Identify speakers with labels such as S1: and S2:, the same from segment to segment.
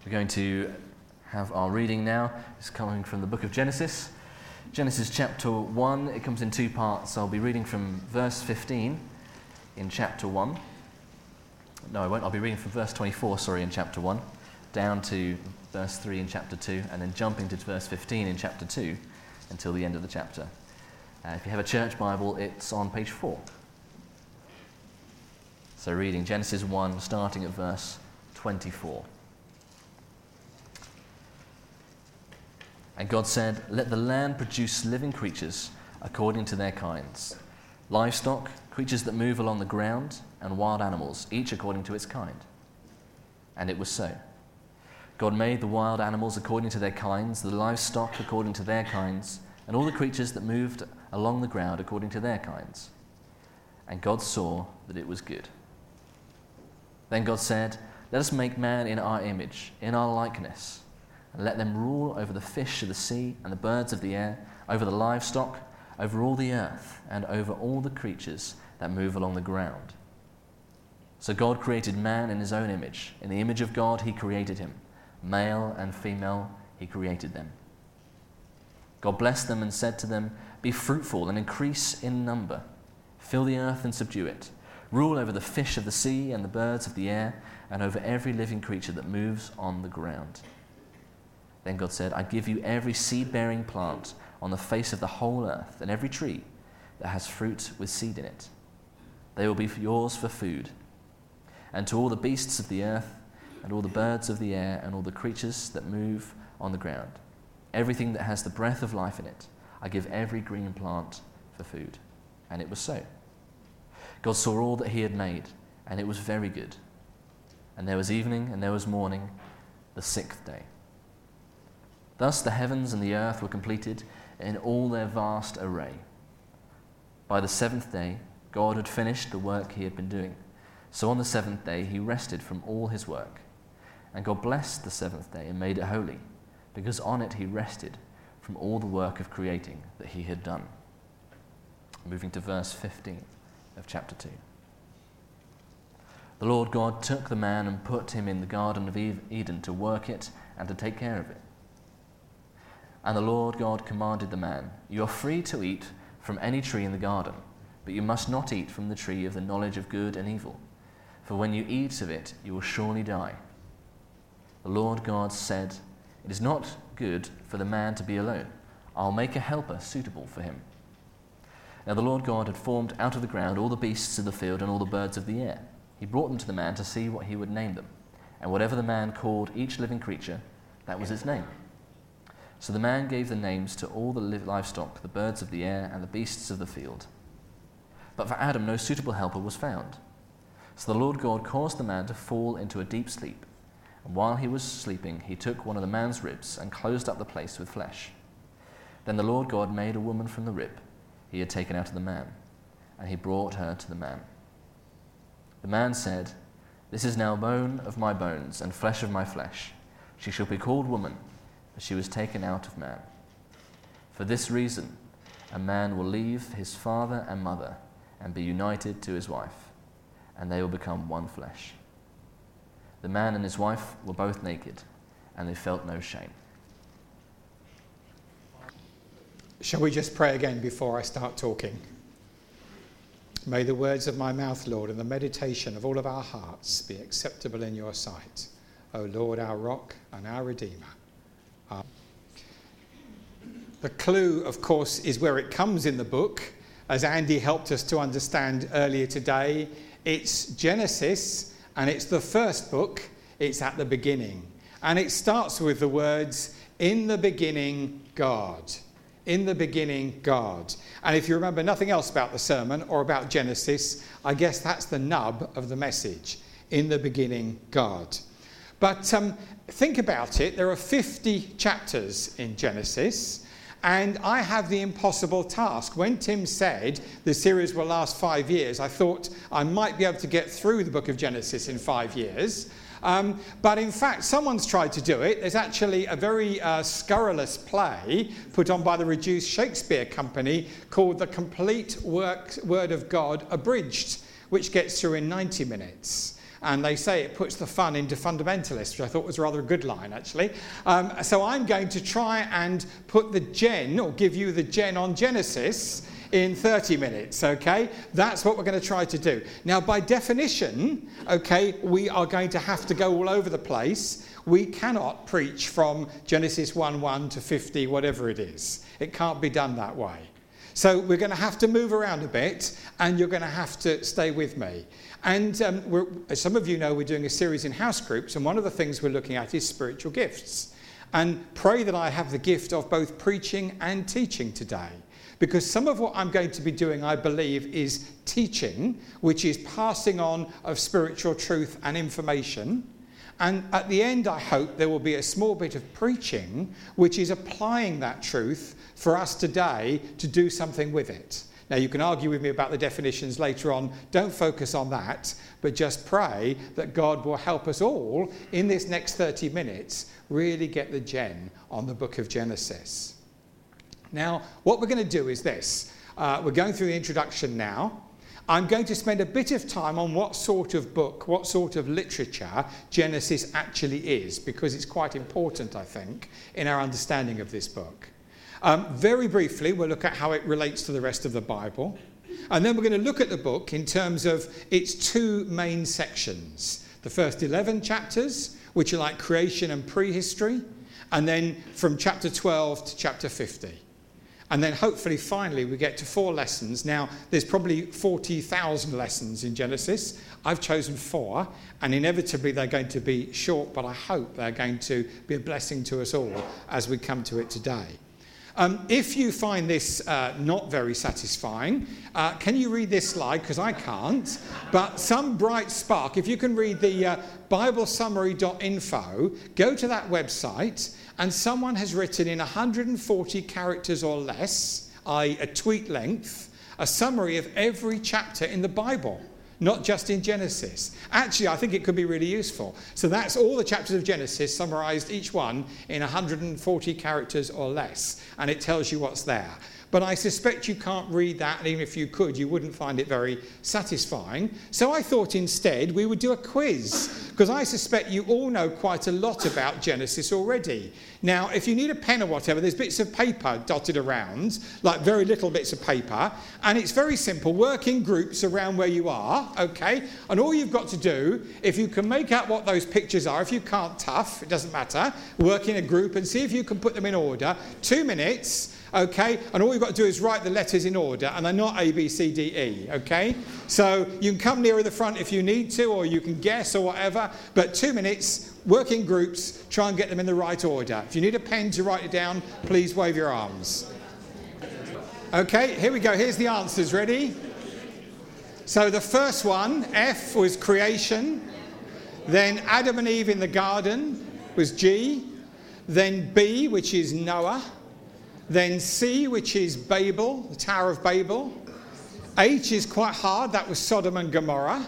S1: We're going to have our reading now. It's coming from the book of Genesis. Genesis chapter 1, it comes in two parts. I'll be reading from verse 15 in chapter 1. No, I won't. I'll be reading from verse 24, in chapter 1, down to verse 3 in chapter 2, and then jumping to verse 15 in chapter 2 until the end of the chapter. If you have a church Bible, it's on page 4. So reading Genesis 1, starting at verse 24. And God said, "Let the land produce living creatures according to their kinds, livestock, creatures that move along the ground, and wild animals, each according to its kind." And it was so. God made the wild animals according to their kinds, the livestock according to their kinds, and all the creatures that moved along the ground according to their kinds. And God saw that it was good. Then God said, "Let us make man in our image, in our likeness, and let them rule over the fish of the sea and the birds of the air, over the livestock, over all the earth, and over all the creatures that move along the ground." So God created man in his own image. In the image of God he created him. Male and female he created them. God blessed them and said to them, "Be fruitful and increase in number. Fill the earth and subdue it. Rule over the fish of the sea and the birds of the air, and over every living creature that moves on the ground." Then God said, "I give you every seed-bearing plant on the face of the whole earth, and every tree that has fruit with seed in it. They will be yours for food. And to all the beasts of the earth, and all the birds of the air, and all the creatures that move on the ground, everything that has the breath of life in it, I give every green plant for food." And it was so. God saw all that he had made, and it was very good. And there was evening, and there was morning, the sixth day. Thus the heavens and the earth were completed in all their vast array. By the seventh day, God had finished the work he had been doing. So on the seventh day, he rested from all his work. And God blessed the seventh day and made it holy, because on it he rested from all the work of creating that he had done. Moving to verse 15 of chapter 2. The Lord God took the man and put him in the Garden of Eden to work it and to take care of it. And the Lord God commanded the man, "You are free to eat from any tree in the garden, but you must not eat from the tree of the knowledge of good and evil, for when you eat of it, you will surely die." The Lord God said, "It is not good for the man to be alone. I'll make a helper suitable for him." Now the Lord God had formed out of the ground all the beasts of the field and all the birds of the air. He brought them to the man to see what he would name them. And whatever the man called each living creature, that was its name. So the man gave the names to all the livestock, the birds of the air, and the beasts of the field. But for Adam no suitable helper was found. So the Lord God caused the man to fall into a deep sleep. And while he was sleeping, he took one of the man's ribs and closed up the place with flesh. Then the Lord God made a woman from the rib he had taken out of the man, and he brought her to the man. The man said, "This is now bone of my bones and flesh of my flesh. She shall be called woman, for she was taken out of man. For this reason, a man will leave his father and mother and be united to his wife, and they will become one flesh." The man and his wife were both naked, and they felt no shame.
S2: Shall we just pray again before I start talking? May the words of my mouth, Lord, and the meditation of all of our hearts be acceptable in your sight, O Lord, our rock and our Redeemer. The clue, of course, is where it comes in the book, as Andy helped us to understand earlier today. It's Genesis, and it's the first book. It's at the beginning. And it starts with the words, "In the beginning, God." In the beginning, God. And if you remember nothing else about the sermon or about Genesis, I guess that's the nub of the message. In the beginning, God. But think about it. There are 50 chapters in Genesis, and I have the impossible task. When Tim said the series will last 5 years, I thought I might be able to get through the book of Genesis in 5 years. But in fact, someone's tried to do it. There's actually a very scurrilous play put on by the Reduced Shakespeare Company called The Complete Word of God Abridged, which gets through in 90 minutes. And they say it puts the fun into fundamentalists, which I thought was rather a good line, actually. So I'm going to try and put the gen, or give you the gen on Genesis in 30 minutes, okay? That's what we're going to try to do. Now, by definition, okay, we are going to have to go all over the place. We cannot preach from Genesis 1:1 to 50, whatever it is. It can't be done that way. So we're going to have to move around a bit, and you're going to have to stay with me. And as some of you know, we're doing a series in house groups, and one of the things we're looking at is spiritual gifts. And pray that I have the gift of both preaching and teaching today. Because some of what I'm going to be doing, I believe, is teaching, which is passing on of spiritual truth and information. And at the end, I hope there will be a small bit of preaching, which is applying that truth for us today to do something with it. Now, you can argue with me about the definitions later on. Don't focus on that, but just pray that God will help us all in this next 30 minutes really get the gen on the book of Genesis. Now, what we're going to do is this. We're going through the introduction now. I'm going to spend a bit of time on what sort of book, what sort of literature Genesis actually is, because it's quite important, I think, in our understanding of this book. Very briefly, we'll look at how it relates to the rest of the Bible. And then we're going to look at the book in terms of its two main sections. The first 11 chapters, which are like creation and prehistory, and then from chapter 12 to chapter 50. And then hopefully, finally, we get to 4 lessons. Now, there's probably 40,000 lessons in Genesis. I've chosen 4, and inevitably they're going to be short, but I hope they're going to be a blessing to us all as we come to it today. If you find this not very satisfying, can you read this slide? Because I can't. But some bright spark, if you can read the BibleSummary.info, go to that website, and someone has written in 140 characters or less, i.e. a tweet length, a summary of every chapter in the Bible, not just in Genesis. Actually, I think it could be really useful. So that's all the chapters of Genesis summarized, each one in 140 characters or less, and it tells you what's there. But I suspect you can't read that, and even if you could, you wouldn't find it very satisfying. So I thought instead we would do a quiz, because I suspect you all know quite a lot about Genesis already. Now, if you need a pen or whatever, there's bits of paper dotted around, like very little bits of paper, and it's very simple. Work in groups around where you are, okay? And all you've got to do, if you can make out what those pictures are, if you can't, tough, it doesn't matter, work in a group and see if you can put them in order. 2 minutes. Okay, and all you've got to do is write the letters in order, and they're not A, B, C, D, E, okay? So you can come nearer the front if you need to, or you can guess or whatever, but 2 minutes, work in groups, try and get them in the right order. If you need a pen to write it down, please wave your arms. Okay, here we go, here's the answers, ready? So the first one, F, was creation, then Adam and Eve in the garden was G, then B, which is Noah, then C, which is Babel, the Tower of Babel. H is quite hard, that was Sodom and Gomorrah.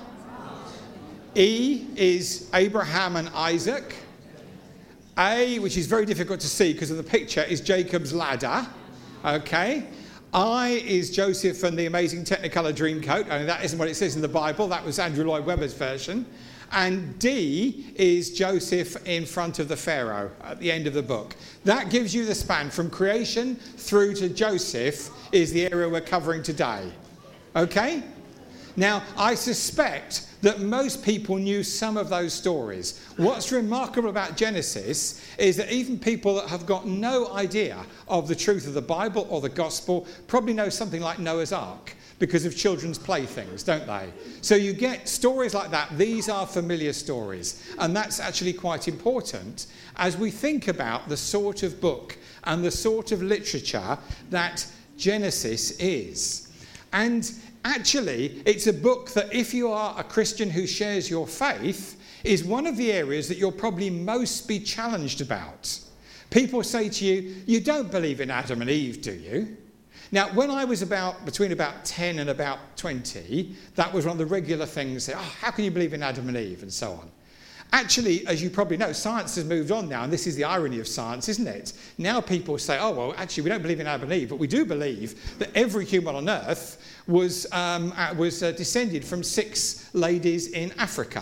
S2: E is Abraham and Isaac. A, which is very difficult to see because of the picture, is Jacob's ladder. Okay. I is Joseph and the amazing Technicolor Dreamcoat. Only that isn't what it says in the Bible, that was Andrew Lloyd Webber's version. And D is Joseph in front of the Pharaoh at the end of the book. That gives you the span from creation through to Joseph is the area we're covering today. Okay? Now, I suspect that most people knew some of those stories. What's remarkable about Genesis is that even people that have got no idea of the truth of the Bible or the gospel probably know something like Noah's Ark, because of children's playthings, don't they? So you get stories like that. These are familiar stories. And that's actually quite important as we think about the sort of book and the sort of literature that Genesis is. And actually, it's a book that if you are a Christian who shares your faith, is one of the areas that you'll probably most be challenged about. People say to you, you don't believe in Adam and Eve, do you? Now, when I was between about 10 and about 20, that was one of the regular things, how can you believe in Adam and Eve, and so on. Actually, as you probably know, science has moved on now, and this is the irony of science, isn't it? Now people say, oh, well, actually, we don't believe in Adam and Eve, but we do believe that every human on Earth was descended from 6 ladies in Africa.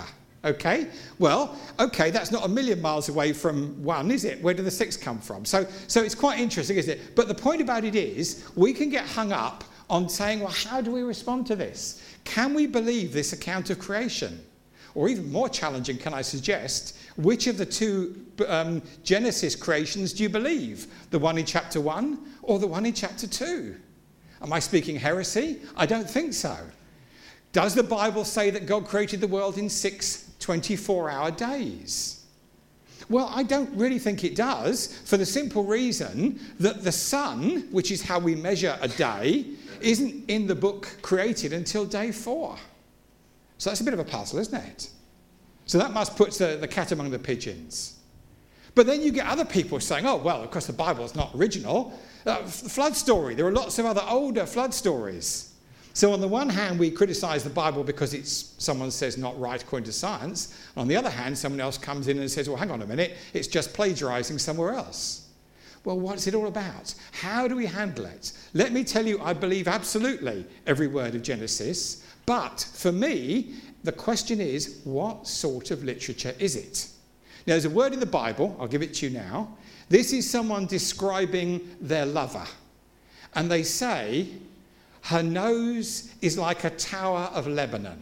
S2: Okay? Well, okay, that's not a million miles away from 1, is it? Where did the 6 come from? So it's quite interesting, isn't it? But the point about it is, we can get hung up on saying, well, how do we respond to this? Can we believe this account of creation? Or even more challenging, can I suggest, which of the 2 Genesis creations do you believe? The one in chapter 1 or the one in chapter 2? Am I speaking heresy? I don't think so. Does the Bible say that God created the world in 6 24-hour days? Well, I don't really think it does, for the simple reason that the sun, which is how we measure a day, isn't in the book created until day 4. So that's a bit of a puzzle, isn't it? So that must put the cat among the pigeons. But then you get other people saying, oh, well, of course the Bible is not original. Flood story, there are lots of other older flood stories. So on the one hand, we criticise the Bible because it's, someone says, not right according to science. On the other hand, someone else comes in and says, well, hang on a minute, it's just plagiarising somewhere else. Well, what's it all about? How do we handle it? Let me tell you, I believe absolutely every word of Genesis. But for me, the question is, what sort of literature is it? Now, there's a word in the Bible, I'll give it to you now. This is someone describing their lover. And they say, her nose is like a tower of Lebanon.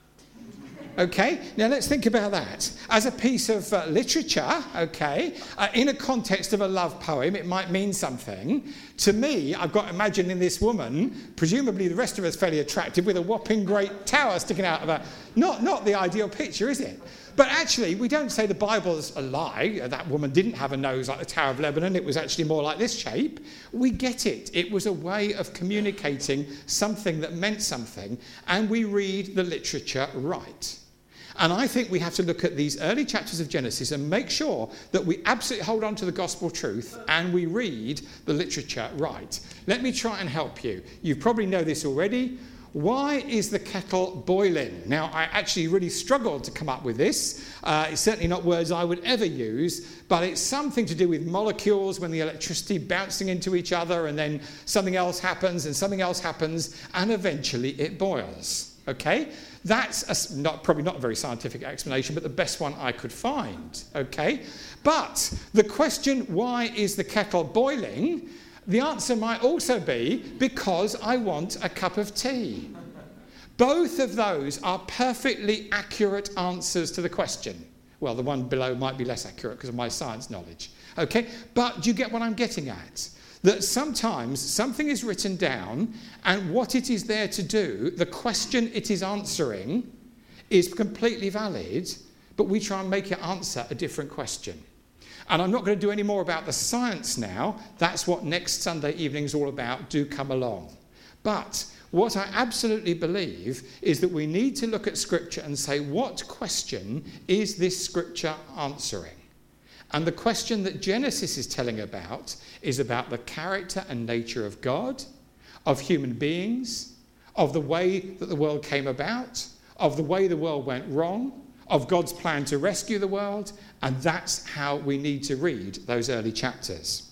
S2: Okay, now let's think about that. As a piece of literature, okay, in a context of a love poem, it might mean something. To me, I've got imagining this woman, presumably the rest of us fairly attractive, with a whopping great tower sticking out of her. Not the ideal picture, is it? But actually, we don't say the Bible's a lie. That woman didn't have a nose like the Tower of Lebanon. It was actually more like this shape. We get it. It was a way of communicating something that meant something, and we read the literature right. And I think we have to look at these early chapters of Genesis and make sure that we absolutely hold on to the gospel truth and we read the literature right. Let me try and help you. You probably know this already. Why is the kettle boiling? Now, I actually really struggled to come up with this. It's certainly not words I would ever use, but it's something to do with molecules when the electricity bouncing into each other, and then something else happens, and eventually it boils. Okay? That's probably not a very scientific explanation, but the best one I could find. Okay? But the question, why is the kettle boiling? The answer might also be, because I want a cup of tea. Both of those are perfectly accurate answers to the question. Well, the one below might be less accurate because of my science knowledge. Okay? But do you get what I'm getting at? That sometimes something is written down, and what it is there to do, the question it is answering, is completely valid, but we try and make it answer a different question. And I'm not going to do any more about the science now. That's what next Sunday evening is all about. Do come along. But what I absolutely believe is that we need to look at Scripture and say, what question is this Scripture answering? And the question that Genesis is telling about is about the character and nature of God, of human beings, of the way that the world came about, of the way the world went wrong, of God's plan to rescue the world, and that's how we need to read those early chapters.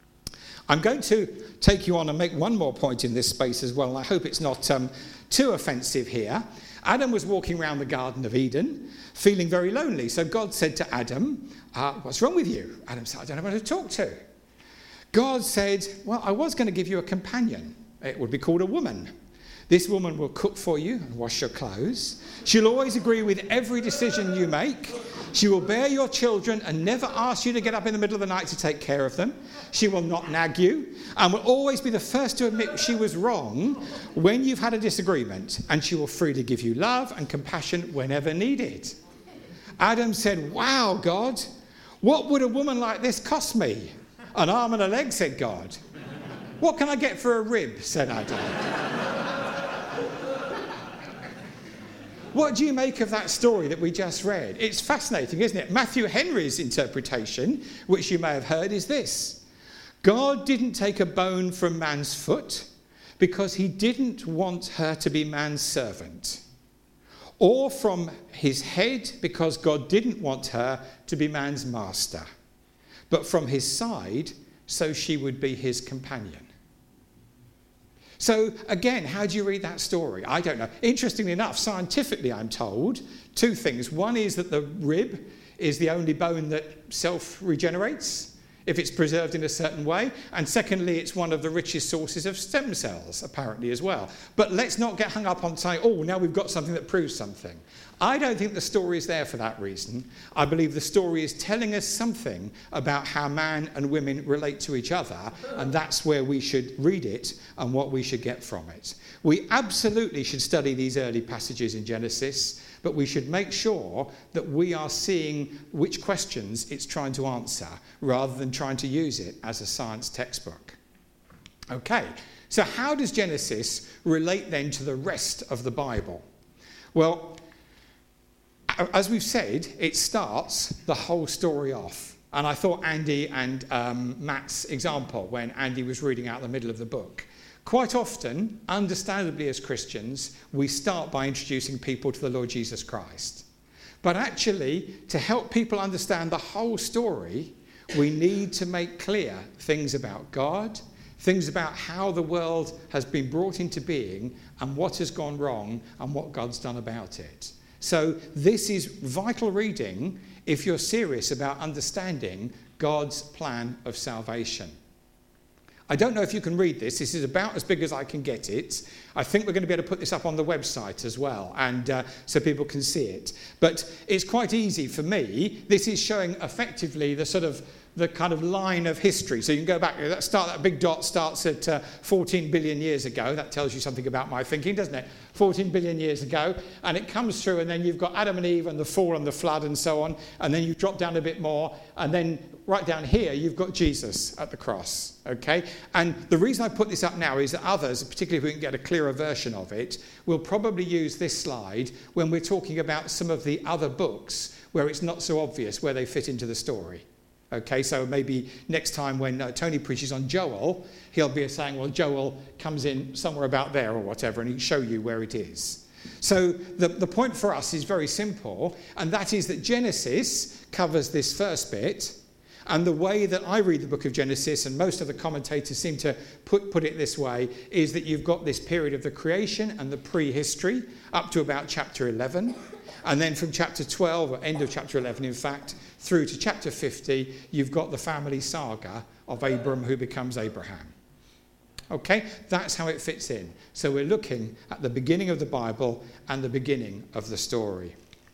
S2: I'm going to take you on and make one more point in this space as well, and I hope it's not too offensive here. Adam was walking around the Garden of Eden, feeling very lonely. So God said to Adam, what's wrong with you? Adam said, I don't know who to talk to. God said, well, I was going to give you a companion. It would be called a woman. This woman will cook for you and wash your clothes. She'll always agree with every decision you make. She will bear your children and never ask you to get up in the middle of the night to take care of them. She will not nag you and will always be the first to admit she was wrong when you've had a disagreement, and she will freely give you love and compassion whenever needed. Adam said, wow, God, what would a woman like this cost me? An arm and a leg, said God. What can I get for a rib, said Adam. What do you make of that story that we just read? It's fascinating, isn't it? Matthew Henry's interpretation, which you may have heard, is this. God didn't take a bone from man's foot because he didn't want her to be man's servant, or from his head because God didn't want her to be man's master, but from his side so she would be his companion. So again, how do you read that story? I don't know. Interestingly enough, scientifically, I'm told two things. One is that the rib is the only bone that self-regenerates if it's preserved in a certain way. And secondly, it's one of the richest sources of stem cells, apparently, as well. But let's not get hung up on saying, oh, now we've got something that proves something. I don't think the story is there for that reason. I believe the story is telling us something about how man and women relate to each other, and that's where we should read it and what we should get from it. We absolutely should study these early passages in Genesis, but we should make sure that we are seeing which questions it's trying to answer rather than trying to use it as a science textbook. Okay, so how does Genesis relate then to the rest of the Bible? Well, as we've said, it starts the whole story off. And I thought Andy and Matt's example when Andy was reading out the middle of the book. Quite often, understandably as Christians, we start by introducing people to the Lord Jesus Christ. But actually, to help people understand the whole story, we need to make clear things about God, things about how the world has been brought into being and what has gone wrong and what God's done about it. So this is vital reading if you're serious about understanding God's plan of salvation. I don't know if you can read this. This is about as big as I can get it. I think we're going to be able to put this up on the website as well, and so people can see it. But it's quite easy for me. This is showing effectively the kind of line of history. So you can go back, that big dot starts at 14 billion years ago. That tells you something about my thinking, doesn't it? 14 billion years ago. And it comes through, and then you've got Adam and Eve and the fall and the flood and so on. And then you drop down a bit more. And then right down here, you've got Jesus at the cross. Okay? And the reason I put this up now is that others, particularly if we can get a clearer version of it, will probably use this slide when we're talking about some of the other books where it's not so obvious where they fit into the story. Okay, so maybe next time when Tony preaches on Joel, he'll be saying, well, Joel comes in somewhere about there or whatever, and he'll show you where it is. So the point for us is very simple, and that is that Genesis covers this first bit, and the way that I read the book of Genesis, and most of the commentators seem to put it this way, is that you've got this period of the creation and the prehistory up to about chapter 11. And then from chapter 12, or end of chapter 11, in fact, through to chapter 50, you've got the family saga of Abram who becomes Abraham. Okay, that's how it fits in. So we're looking at the beginning of the Bible and the beginning of the story.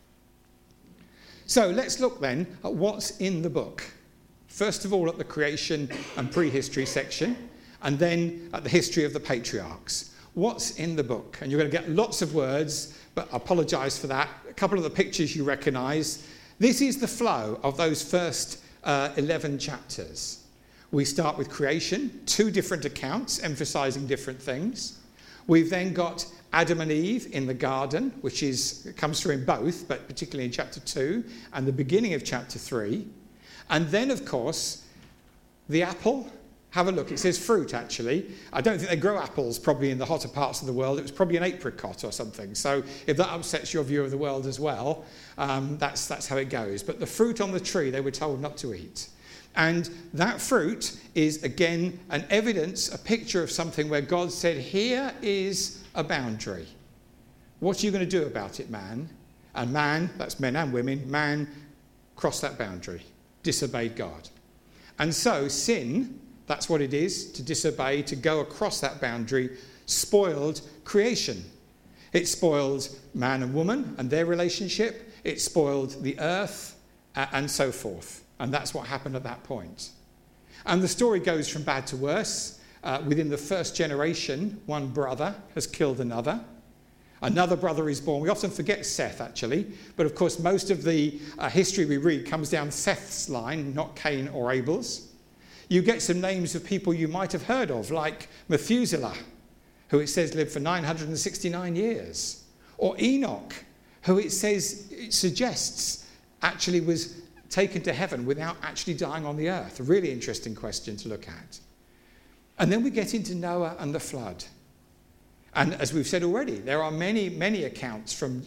S2: So let's look then at what's in the book. First of all, at the creation and prehistory section, and then at the history of the patriarchs. What's in the book? And you're going to get lots of words, but I apologise for that. A couple of the pictures you recognise. This is the flow of those first 11 chapters. We start with creation, two different accounts emphasising different things. We've then got Adam and Eve in the garden, which comes through in both, but particularly in chapter 2 and the beginning of chapter 3. And then, of course, the apple. Have a look. It says fruit, actually. I don't think they grow apples probably in the hotter parts of the world. It was probably an apricot or something. So if that upsets your view of the world as well, that's how it goes. But the fruit on the tree, they were told not to eat. And that fruit is, again, an evidence, a picture of something where God said, here is a boundary. What are you going to do about it, man? And man, that's men and women, man crossed that boundary, disobeyed God. And so sin, that's what it is, to disobey, to go across that boundary, spoiled creation. It spoiled man and woman and their relationship. It spoiled the earth and so forth. And that's what happened at that point. And the story goes from bad to worse. Within the first generation, one brother has killed another. Another brother is born. We often forget Seth, actually. But of course, most of the history we read comes down Seth's line, not Cain or Abel's. You get some names of people you might have heard of, like Methuselah, who it says lived for 969 years. Or Enoch, who it suggests actually was taken to heaven without actually dying on the earth. A really interesting question to look at. And then we get into Noah and the flood. And as we've said already, there are many, many accounts from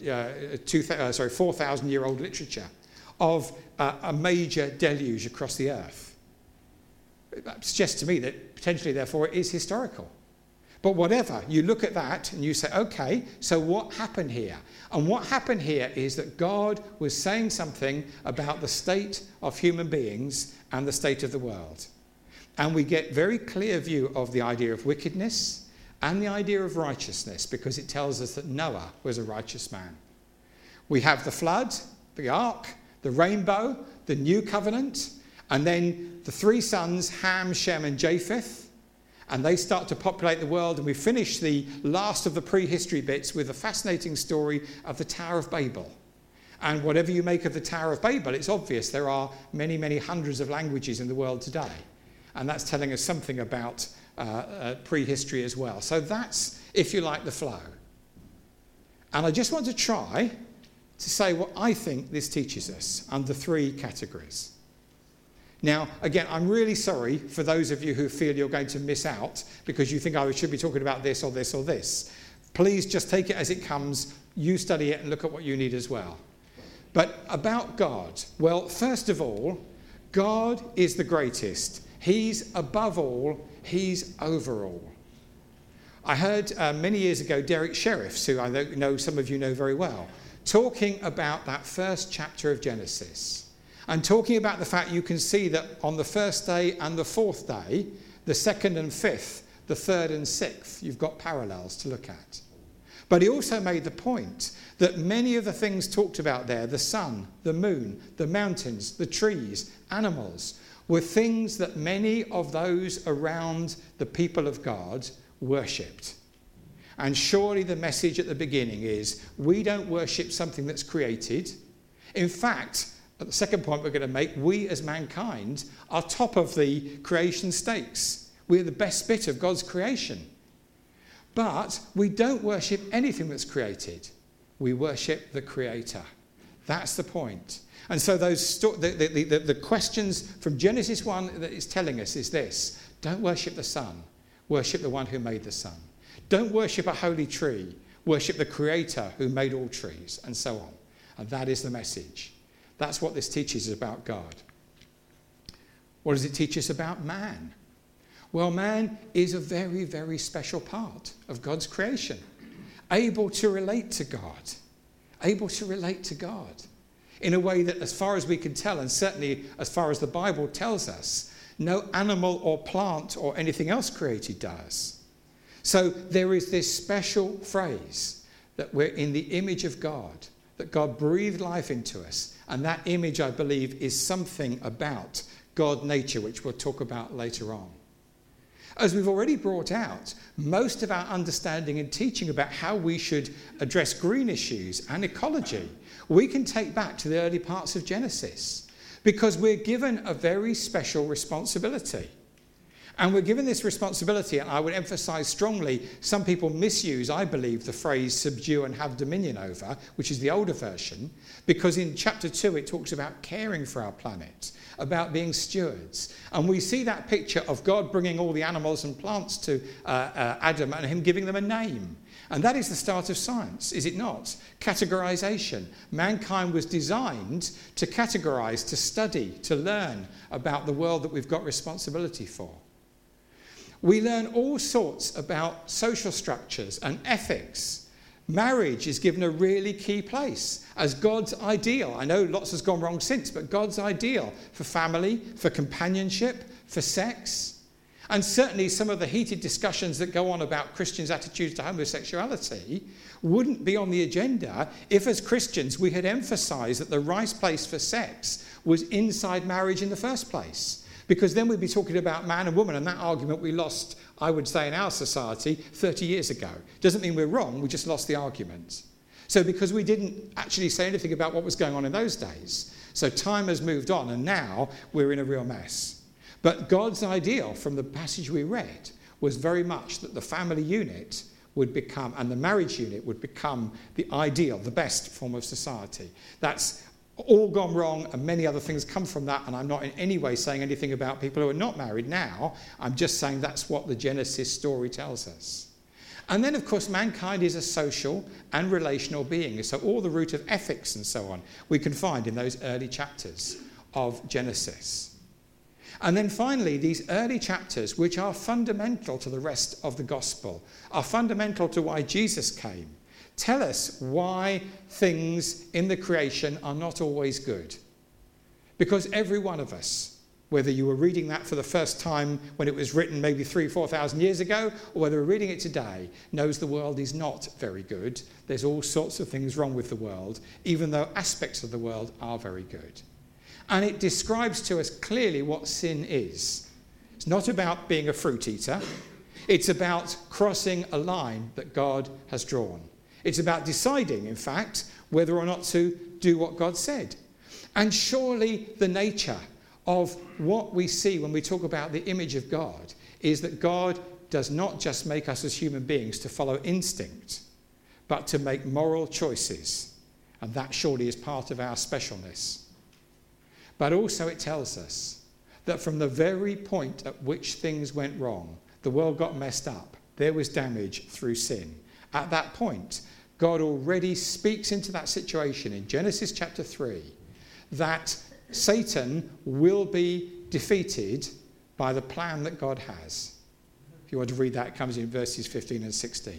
S2: 4,000-year-old literature of a major deluge across the earth. That suggests to me that potentially, therefore, it is historical. But whatever, you look at that and you say, okay, so what happened here? And what happened here is that God was saying something about the state of human beings and the state of the world. And we get very clear view of the idea of wickedness and the idea of righteousness, because it tells us that Noah was a righteous man. We have the flood, the ark, the rainbow, the new covenant, and then the three sons, Ham, Shem, and Japheth. And they start to populate the world, and we finish the last of the prehistory bits with a fascinating story of the Tower of Babel. And whatever you make of the Tower of Babel, it's obvious there are many, many hundreds of languages in the world today. And that's telling us something about prehistory as well. So that's, if you like, the flow. And I just want to try to say what I think this teaches us under three categories. Now, again, I'm really sorry for those of you who feel you're going to miss out because you think I should be talking about this or this or this. Please just take it as it comes. You study it and look at what you need as well. But about God, well, first of all, God is the greatest. He's above all. He's over all. I heard many years ago Derek Sheriffs, who I know some of you know very well, talking about that first chapter of Genesis. And talking about the fact you can see that on the first day and the fourth day, the second and fifth, the third and sixth, you've got parallels to look at. But he also made the point that many of the things talked about there, the sun, the moon, the mountains, the trees, animals, were things that many of those around the people of God worshipped. And surely the message at the beginning is, we don't worship something that's created. In fact, at the second point we're going to make, we as mankind are top of the creation stakes. We're the best bit of God's creation. But we don't worship anything that's created. We worship the Creator. That's the point. And so the questions from Genesis 1 that it's telling us is this. Don't worship the sun. Worship the one who made the sun. Don't worship a holy tree. Worship the Creator who made all trees, and so on. And that is the message. That's what this teaches us about God. What does it teach us about man? Well, man is a very, very special part of God's creation. Able to relate to God. Able to relate to God. In a way that, as far as we can tell, and certainly as far as the Bible tells us, no animal or plant or anything else created does. So there is this special phrase that we're in the image of God, that God breathed life into us. And that image, I believe, is something about God nature, which we'll talk about later on. As we've already brought out, most of our understanding and teaching about how we should address green issues and ecology, we can take back to the early parts of Genesis, because we're given a very special responsibility. And we're given this responsibility, and I would emphasize strongly, some people misuse, I believe, the phrase subdue and have dominion over, which is the older version, because in chapter 2 it talks about caring for our planet, about being stewards. And we see that picture of God bringing all the animals and plants to Adam and him giving them a name. And that is the start of science, is it not? Categorization. Mankind was designed to categorize, to study, to learn about the world that we've got responsibility for. We learn all sorts about social structures and ethics. Marriage is given a really key place as God's ideal. I know lots has gone wrong since, but God's ideal for family, for companionship, for sex. And certainly some of the heated discussions that go on about Christians' attitudes to homosexuality wouldn't be on the agenda if, as Christians, we had emphasized that the right place for sex was inside marriage in the first place. Because then we'd be talking about man and woman, and that argument we lost, I would say, in our society 30 years ago. Doesn't mean we're wrong, we just lost the argument. So because we didn't actually say anything about what was going on in those days. So time has moved on, and now we're in a real mess. But God's ideal from the passage we read was very much that the family unit would become, and the marriage unit would become the ideal, the best form of society. That's all gone wrong, and many other things come from that, and I'm not in any way saying anything about people who are not married now. I'm just saying that's what the Genesis story tells us. And then, of course, mankind is a social and relational being. So all the root of ethics and so on we can find in those early chapters of Genesis. And then finally, these early chapters, which are fundamental to the rest of the gospel, are fundamental to why Jesus came, tell us why things in the creation are not always good. Because every one of us, whether you were reading that for the first time when it was written maybe 3,000-4,000 years ago, or whether we're reading it today, knows the world is not very good. There's all sorts of things wrong with the world, even though aspects of the world are very good. And it describes to us clearly what sin is. It's not about being a fruit eater. It's about crossing a line that God has drawn. It's about deciding, in fact, whether or not to do what God said. And surely the nature of what we see when we talk about the image of God is that God does not just make us as human beings to follow instinct, but to make moral choices. And that surely is part of our specialness. But also it tells us that from the very point at which things went wrong, the world got messed up, there was damage through sin. At that point, God already speaks into that situation in Genesis chapter 3 that Satan will be defeated by the plan that God has. If you want to read that, it comes in verses 15 and 16.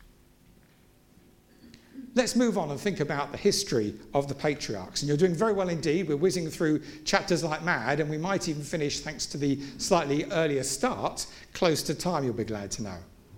S2: Let's move on and think about the history of the patriarchs. And you're doing very well indeed. We're whizzing through chapters like mad, and we might even finish, thanks to the slightly earlier start, close to time, you'll be glad to know.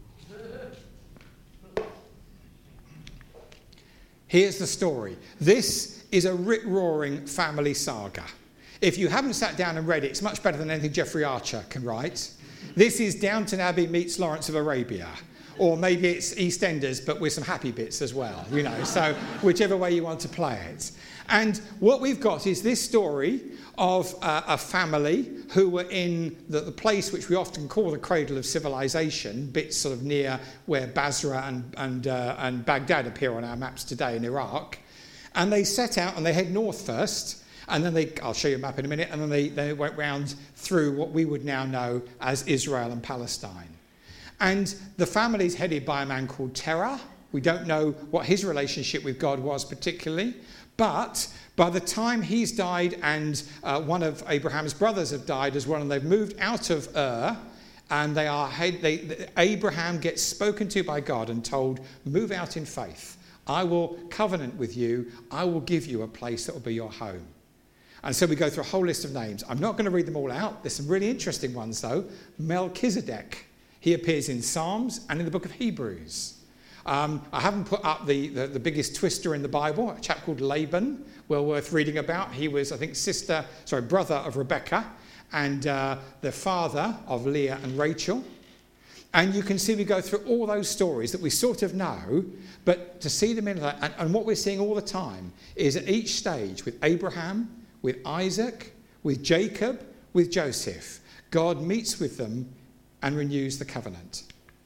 S2: Here's the story. This is a rip-roaring family saga. If you haven't sat down and read it, it's much better than anything Jeffrey Archer can write. This is Downton Abbey meets Lawrence of Arabia. Or maybe it's EastEnders, but with some happy bits as well, you know. So whichever way you want to play it. And what we've got is this story of a family who were in the place which we often call the cradle of civilization, bits sort of near where Basra and Baghdad appear on our maps today in Iraq. And they set out and they head north first. And then I'll show you a map in a minute, and then they went round through what we would now know as Israel and Palestine. And the family's headed by a man called Terah. We don't know what his relationship with God was particularly, but by the time he's died and one of Abraham's brothers have died as well, and they've moved out of Ur, and Abraham gets spoken to by God and told, move out in faith. I will covenant with you. I will give you a place that will be your home. And so we go through a whole list of names. I'm not going to read them all out. There's some really interesting ones, though. Melchizedek. He appears in Psalms and in the book of Hebrews. I haven't put up the biggest twister in the Bible, a chap called Laban, well worth reading about. He was, I think, brother of Rebekah and the father of Leah and Rachel. And you can see we go through all those stories that we sort of know, but to see them in that, and what we're seeing all the time is at each stage with Abraham, with Isaac, with Jacob, with Joseph, God meets with them and renews the covenant.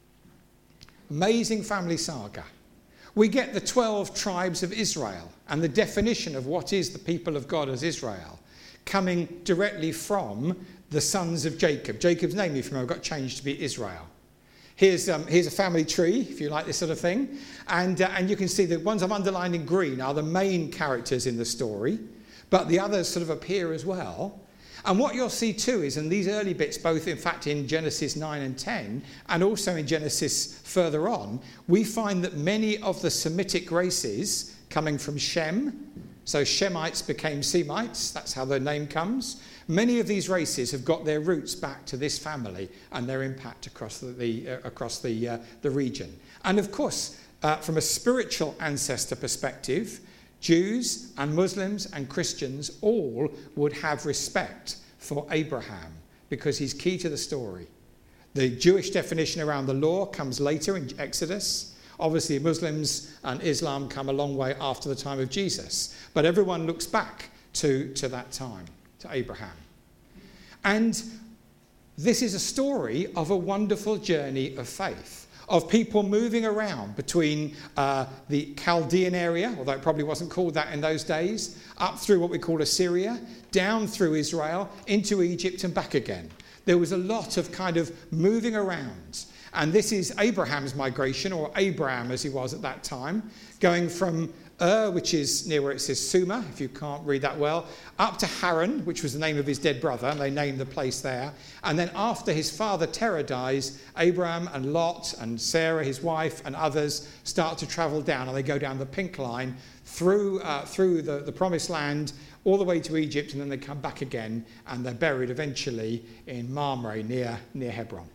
S2: Amazing family saga. We get the 12 tribes of Israel and the definition of what is the people of God as Israel coming directly from the sons of Jacob. Jacob's name, if you remember, got changed to be Israel. Here's a family tree, if you like this sort of thing. And you can see the ones I've underlined in green are the main characters in the story, but the others sort of appear as well. And what you'll see too is in these early bits, both in fact in Genesis 9 and 10, and also in Genesis further on, we find that many of the Semitic races coming from Shem, so Shemites became Semites, that's how their name comes. Many of these races have got their roots back to this family and their impact across the region. And of course, from a spiritual ancestor perspective, Jews and Muslims and Christians all would have respect for Abraham because he's key to the story. The Jewish definition around the law comes later in Exodus. Obviously, Muslims and Islam come a long way after the time of Jesus. But everyone looks back to that time, to Abraham. And this is a story of a wonderful journey of faith, of people moving around between the Chaldean area, although it probably wasn't called that in those days, up through what we call Assyria, down through Israel, into Egypt and back again. There was a lot of kind of moving around. And this is Abraham's migration, or Abraham as he was at that time, going from which is near where it says Sumer, if you can't read that well, up to Haran, which was the name of his dead brother, and they named the place there. And then after his father Terah dies, Abraham and Lot and Sarah, his wife, and others start to travel down, and they go down the pink line through the promised land, all the way to Egypt, and then they come back again, and they're buried eventually in Mamre near Hebron.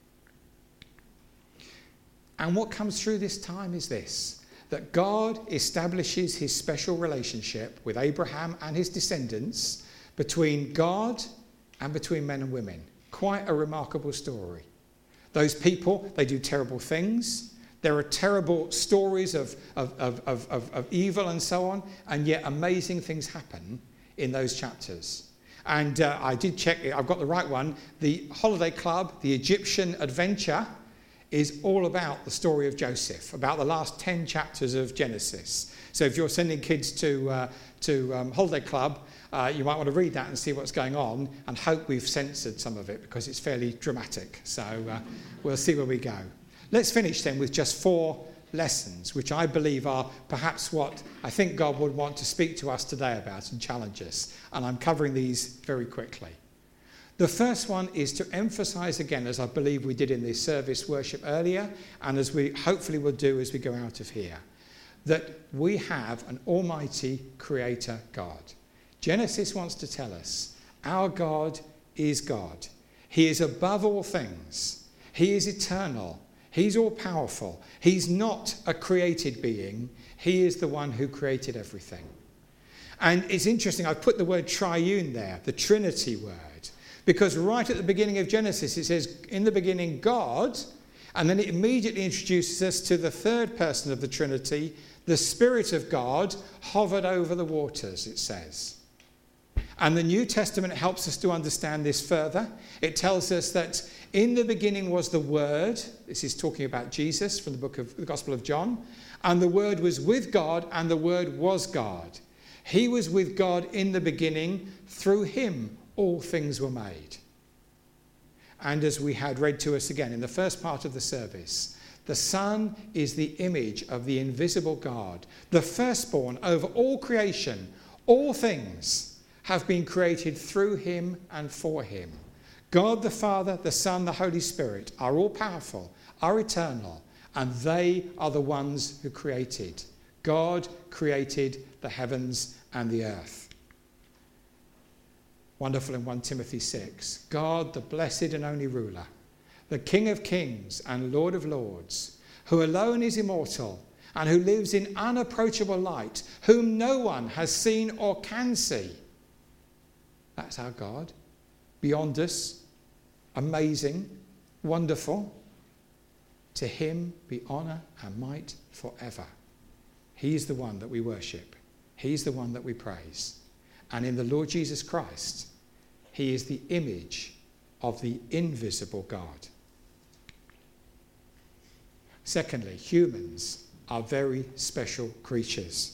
S2: And what comes through this time is this, that God establishes his special relationship with Abraham and his descendants between God and between men and women. Quite a remarkable story. Those people, they do terrible things. There are terrible stories of evil and so on, and yet amazing things happen in those chapters. And I did check, I've got the right one. The Holiday Club, the Egyptian Adventure, is all about the story of Joseph, about the last 10 chapters of Genesis. So if you're sending kids to Holiday Club, you might want to read that and see what's going on, and hope we've censored some of it because it's fairly dramatic. So we'll see where we go. Let's finish then with just 4 lessons, which I believe are perhaps what I think God would want to speak to us today about and challenge us. And I'm covering these very quickly. The first one is to emphasize again, as I believe we did in the service worship earlier, and as we hopefully will do as we go out of here, that we have an almighty creator God. Genesis wants to tell us our God is God. He is above all things. He is eternal. He's all-powerful. He's not a created being. He is the one who created everything. And it's interesting, I've put the word triune there, the Trinity word, because right at the beginning of Genesis it says, in the beginning God, and then it immediately introduces us to the third person of the Trinity, the Spirit of God hovered over the waters, it says. And the New Testament helps us to understand this further. It tells us that in the beginning was the Word. This is talking about Jesus from the book of the Gospel of John. And the Word was with God, and the Word was God. He was with God in the beginning. Through him all things were made. And as we had read to us again in the first part of the service, the Son is the image of the invisible God, the firstborn over all creation. All things have been created through him and for him. God the Father, the Son, the Holy Spirit are all powerful, are eternal, and they are the ones who created. God created the heavens and the earth. Wonderful in 1 Timothy 6. God, the blessed and only ruler, the King of kings and Lord of lords, who alone is immortal and who lives in unapproachable light, whom no one has seen or can see. That's our God. Beyond us, amazing, wonderful. To him be honour and might forever. He's the one that we worship. He's the one that we praise. And in the Lord Jesus Christ, he is the image of the invisible God. Secondly, humans are very special creatures.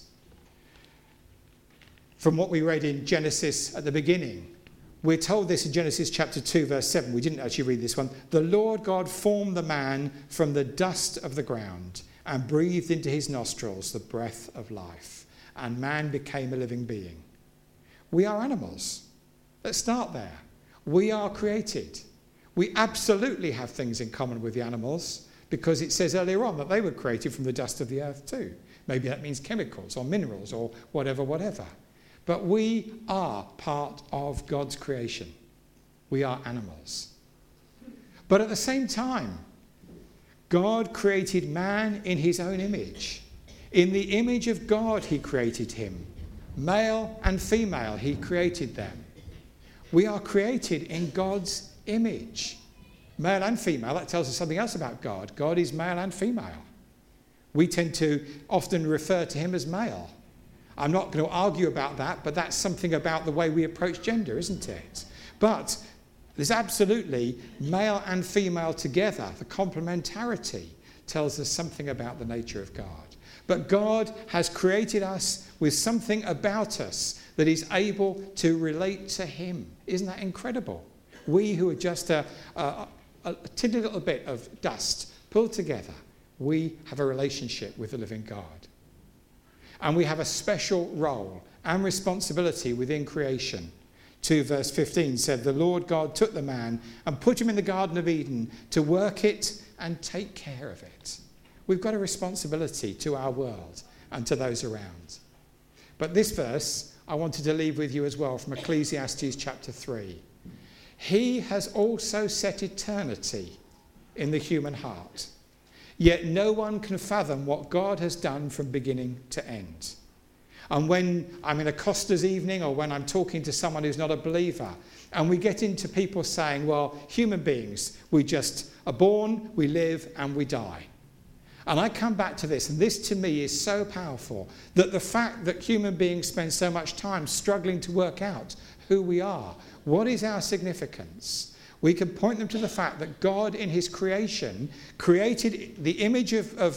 S2: From what we read in Genesis at the beginning, we're told this in Genesis chapter 2, verse 7. We didn't actually read this one. The Lord God formed the man from the dust of the ground and breathed into his nostrils the breath of life, and man became a living being. We are animals. Let's start there. We are created. We absolutely have things in common with the animals, because it says earlier on that they were created from the dust of the earth too. Maybe that means chemicals or minerals or whatever. But we are part of God's creation. We are animals. But at the same time, God created man in his own image. In the image of God he created him. Male and female he created them. We are created in God's image. Male and female, that tells us something else about God. God is male and female. We tend to often refer to him as male. I'm not going to argue about that, but that's something about the way we approach gender, isn't it? But there's absolutely male and female together. The complementarity tells us something about the nature of God. But God has created us with something about us that is able to relate to him. Isn't that incredible? We who are just a tiny little bit of dust pulled together, we have a relationship with the living God. And we have a special role and responsibility within creation. 2 verse 15 said, the Lord God took the man and put him in the Garden of Eden to work it and take care of it. We've got a responsibility to our world and to those around. But this verse I wanted to leave with you as well from Ecclesiastes chapter 3. He has also set eternity in the human heart, yet no one can fathom what God has done from beginning to end. And when I'm in a Costa's evening or when I'm talking to someone who's not a believer, and we get into people saying, well, human beings, we just are born, we live, and we die. And I come back to this, and this to me is so powerful, that the fact that human beings spend so much time struggling to work out who we are, what is our significance, we can point them to the fact that God in his creation created the image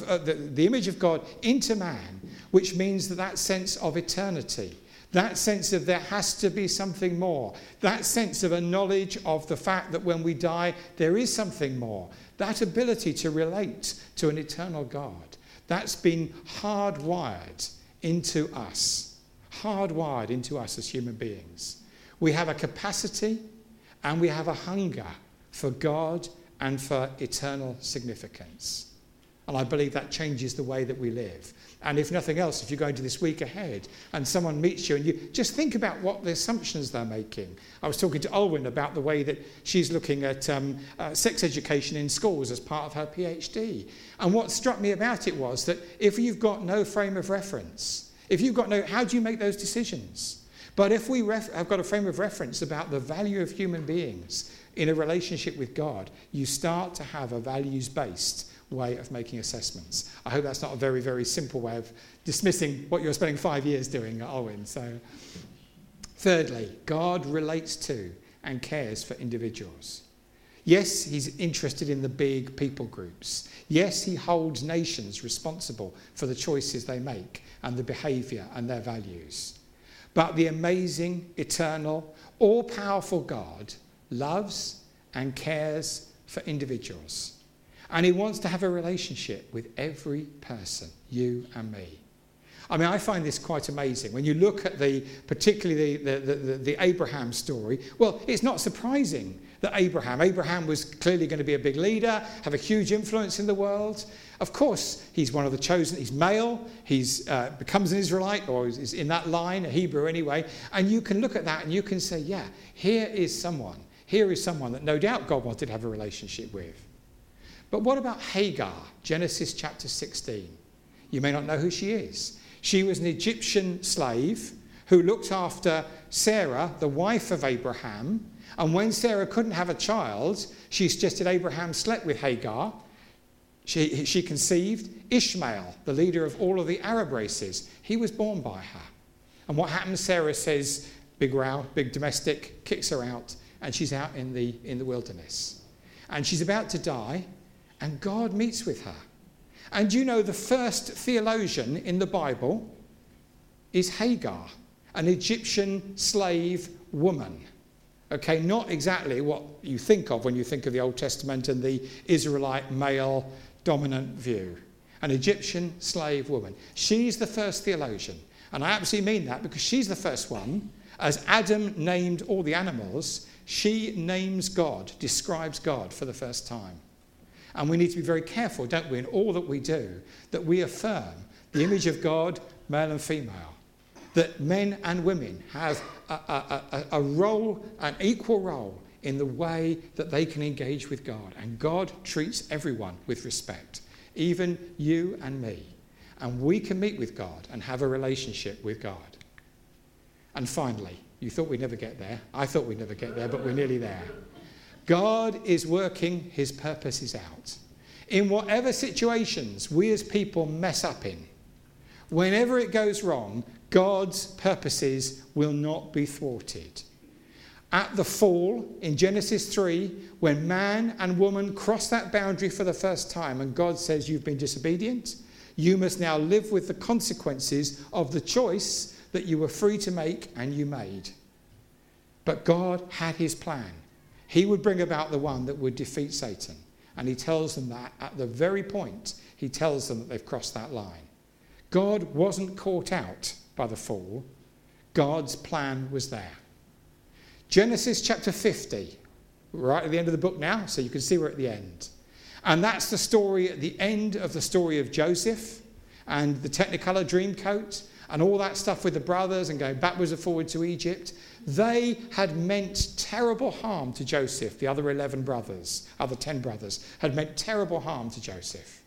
S2: of God into man, which means that sense of eternity, that sense of there has to be something more, that sense of a knowledge of the fact that when we die there is something more, that ability to relate to an eternal God, that's been hardwired into us as human beings. We have a capacity and we have a hunger for God and for eternal significance. And I believe that changes the way that we live. And if nothing else, if you go into this week ahead and someone meets you and you just think about what the assumptions they're making. I was talking to Olwyn about the way that she's looking at sex education in schools as part of her PhD. And what struck me about it was that if you've got no frame of reference, how do you make those decisions? But if we have got a frame of reference about the value of human beings in a relationship with God, you start to have a values-based way of making assessments. I hope that's not a very, very simple way of dismissing what you're spending 5 years doing at Olwyn. So, thirdly, God relates to and cares for individuals. Yes, he's interested in the big people groups. Yes, he holds nations responsible for the choices they make and the behaviour and their values. But the amazing, eternal, all-powerful God loves and cares for individuals. And he wants to have a relationship with every person, you and me. I mean, I find this quite amazing. When you look at particularly the Abraham story, well, it's not surprising that Abraham was clearly going to be a big leader, have a huge influence in the world. Of course, he's one of the chosen, he's male, he's becomes an Israelite, or is in that line, a Hebrew anyway, and you can look at that and you can say, yeah, here is someone that no doubt God wanted to have a relationship with. But what about Hagar, Genesis chapter 16? You may not know who she is. She was an Egyptian slave who looked after Sarah, the wife of Abraham, and when Sarah couldn't have a child, she suggested Abraham slept with Hagar. She conceived Ishmael, the leader of all of the Arab races. He was born by her. And what happens? Sarah says, big row, big domestic, kicks her out, and she's out in the wilderness. And she's about to die, and God meets with her. And you know, the first theologian in the Bible is Hagar, an Egyptian slave woman. Okay, not exactly what you think of when you think of the Old Testament and the Israelite male dominant view. An Egyptian slave woman. She's the first theologian. And I absolutely mean that because she's the first one. As Adam named all the animals, she names God, describes God for the first time. And we need to be very careful, don't we, in all that we do, that we affirm the image of God, male and female. That men and women have a role, an equal role in the way that they can engage with God. And God treats everyone with respect, even you and me. And we can meet with God and have a relationship with God. And finally, you thought we'd never get there. I thought we'd never get there, but we're nearly there. God is working his purposes out. In whatever situations we as people mess up in, whenever it goes wrong, God's purposes will not be thwarted. At the fall, in Genesis 3, when man and woman cross that boundary for the first time and God says, you've been disobedient, you must now live with the consequences of the choice that you were free to make and you made. But God had his plan. He would bring about the one that would defeat Satan. And he tells them that at the very point, he tells them that they've crossed that line. God wasn't caught out by the fall. God's plan was there. Genesis chapter 50, right at the end of the book now, so you can see we're at the end. And that's the story at the end of the story of Joseph and the Technicolor Dreamcoat and all that stuff with the brothers and going backwards and forward to Egypt. They had meant terrible harm to Joseph. The other 10 brothers had meant terrible harm to Joseph.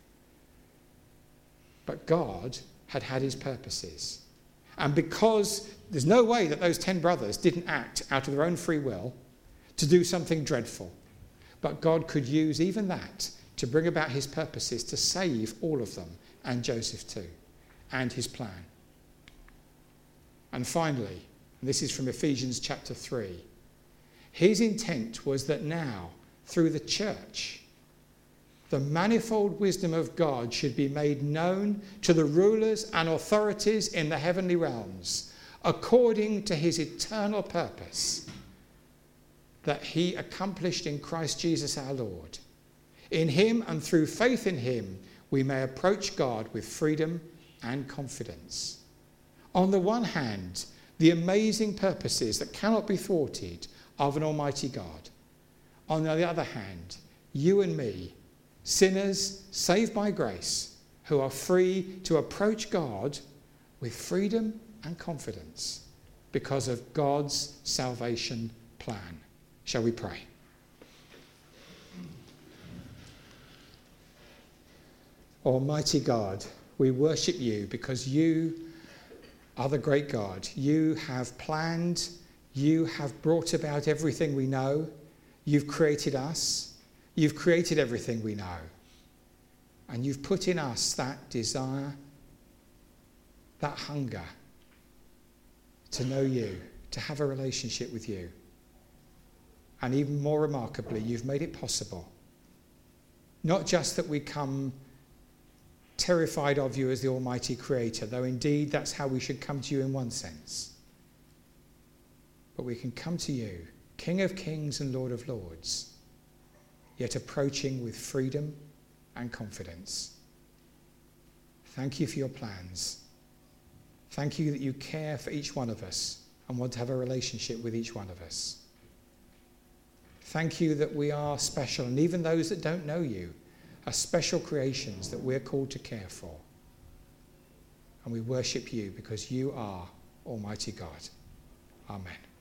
S2: But God had had his purposes. And because there's no way that those 10 brothers didn't act out of their own free will to do something dreadful. But God could use even that to bring about his purposes to save all of them, and Joseph too, and his plan. And finally, and this is from Ephesians chapter 3, his intent was that now, through the church, the manifold wisdom of God should be made known to the rulers and authorities in the heavenly realms, according to his eternal purpose that he accomplished in Christ Jesus our Lord. In him and through faith in him, we may approach God with freedom and confidence. On the one hand, the amazing purposes that cannot be thwarted of an almighty God. On the other hand, you and me, sinners saved by grace, who are free to approach God with freedom and confidence because of God's salvation plan. Shall we pray? Almighty God, we worship you because you are the great God. You have planned, you have brought about everything we know. You've created us. You've created everything we know. And you've put in us that desire, that hunger to know you, to have a relationship with you. And even more remarkably, you've made it possible. Not just that we come terrified of you as the Almighty Creator, though indeed that's how we should come to you in one sense. But we can come to you, King of Kings and Lord of Lords, yet approaching with freedom and confidence. Thank you for your plans. Thank you that you care for each one of us and want to have a relationship with each one of us. Thank you that we are special, and even those that don't know you are special creations that we're called to care for. And we worship you because you are Almighty God. Amen.